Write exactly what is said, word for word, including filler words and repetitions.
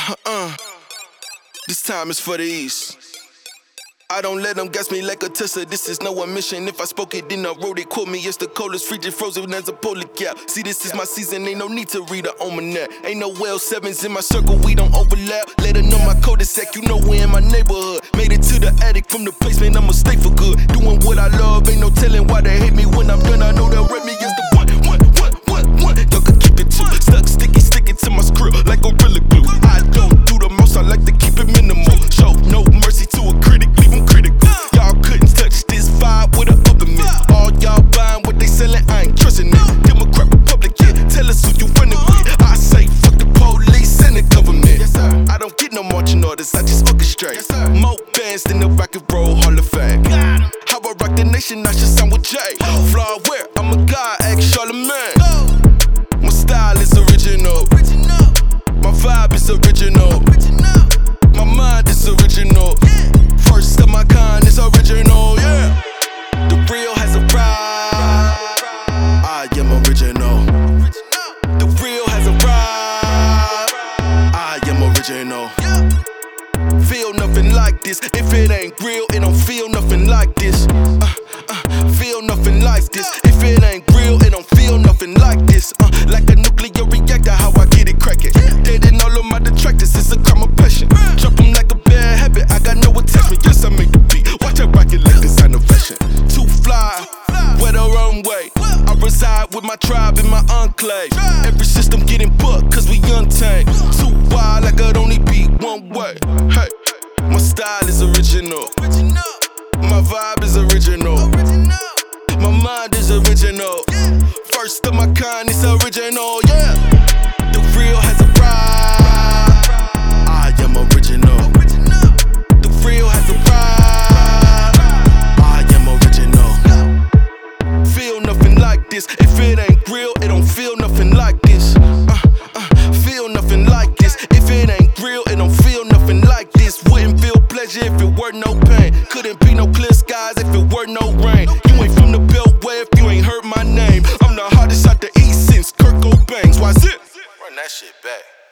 Uh, this time is for the East. I don't let them gas me like a Tesla, this is no admission. If I spoke it, then I wrote it. Quote me, it's the coldest, frigid, frozen as a polar cap. See, this is my season, ain't no need to read a almanac. Ain't no L sevens in my circle, we don't overlap. Let her know my cul-de-sac, you know we in my neighborhood. Made it to the attic, from the basement, I'ma stay for good. Doing what I love, ain't no telling why they hate me. When I'm done, I know they'll rate me as the one, one, one, one, one. Y'all can keep it too. Stuck, sticky, sticking to my script like Gorilla Glue. I don't do the most, I like to keep it minimal. Show no mercy to a critic, leave them critical. Y'all couldn't touch this vibe with a oven mitt. All y'all buying what they selling, I ain't trusting it. Democrat, Republican, tell us who you running with. I say fuck the police and the government. Yes, sir. I don't get no marching orders, I just orchestrate. Yes, sir. More bands than the Rock and Roll Hall of Fame. How I rock the nation, I should sound with Jay. Fly where I'm a guy, act Charlemagne. My style is original. My vibe is original. My mind is original. First of my kind is original, yeah. The real has a pride. I am original. The real has a pride. I am original. Feel nothing like this. If it ain't real, it don't feel nothing like this. Uh, uh, feel nothing like this. If it ain't real, it don't feel nothing like this. Uh, like a nuclear reactor, how I get it cracking. Dead in all of my detractors, it's a crime of passion. Drop 'em like a bad habit, I got no attachment. Yes, I make the beat. Watch I rock it like designer fashion. Too fly, wear the runway. I reside with my tribe in my enclave. Every system getting booked, cause we untamed. Too wild, I could only be one way. Hey, my style is original. My vibe is original. My mind is original. First of my kind, it's original, yeah. The real has a pride. I am original. The real has a pride. I am original. Feel nothing like this. If it ain't real, it don't feel nothing like this. Uh, uh, feel nothing like this. If it ain't real, it don't feel nothing like this. Wouldn't feel pleasure if it were no pain. Couldn't be no clear skies if it were no rain. You ain't from the Beltway if you ain't heard my name. I'm the hottest out the East since Kurt Cobain's. Why's it? Run that shit back.